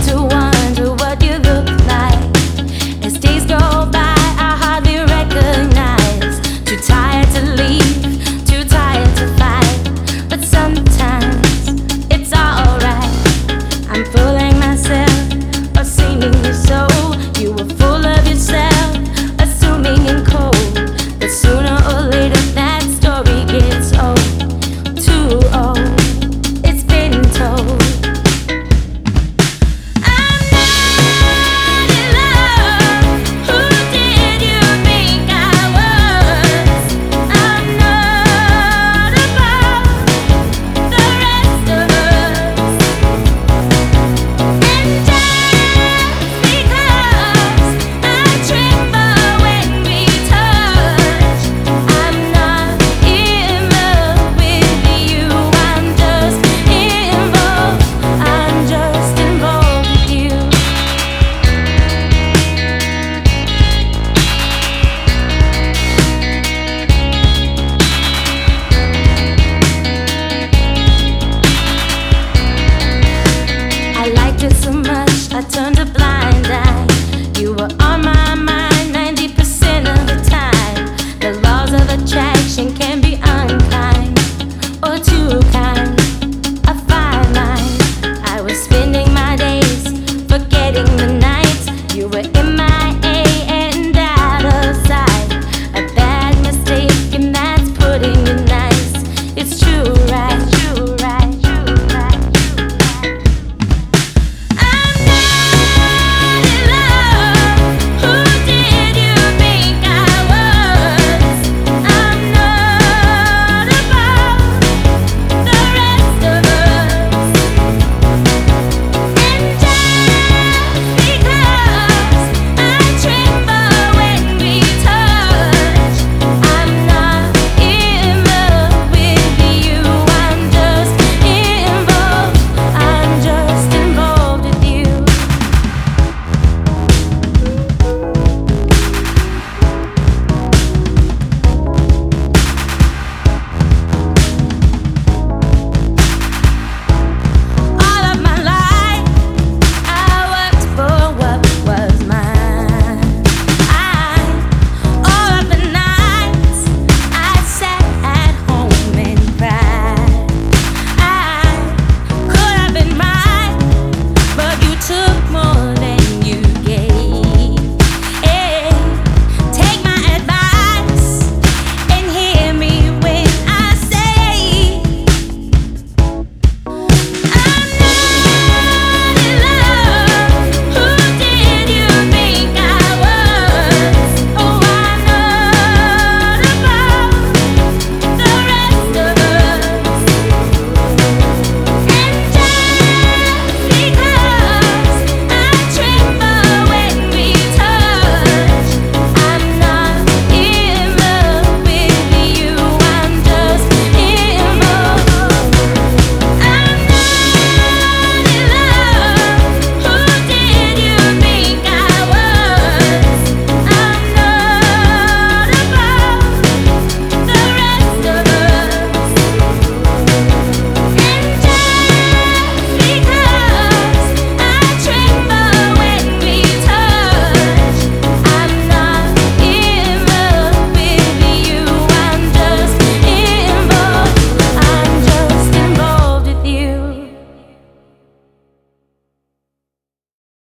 to wonder what you look like. As days go by, I hardly recognize. Too tired to leave, too tired to fight. But sometimes it's alright. I'm fooling myself, or seeming so. You were full of yourself, assuming and cold. But sooner or later that story gets old, too old. It's been told. So much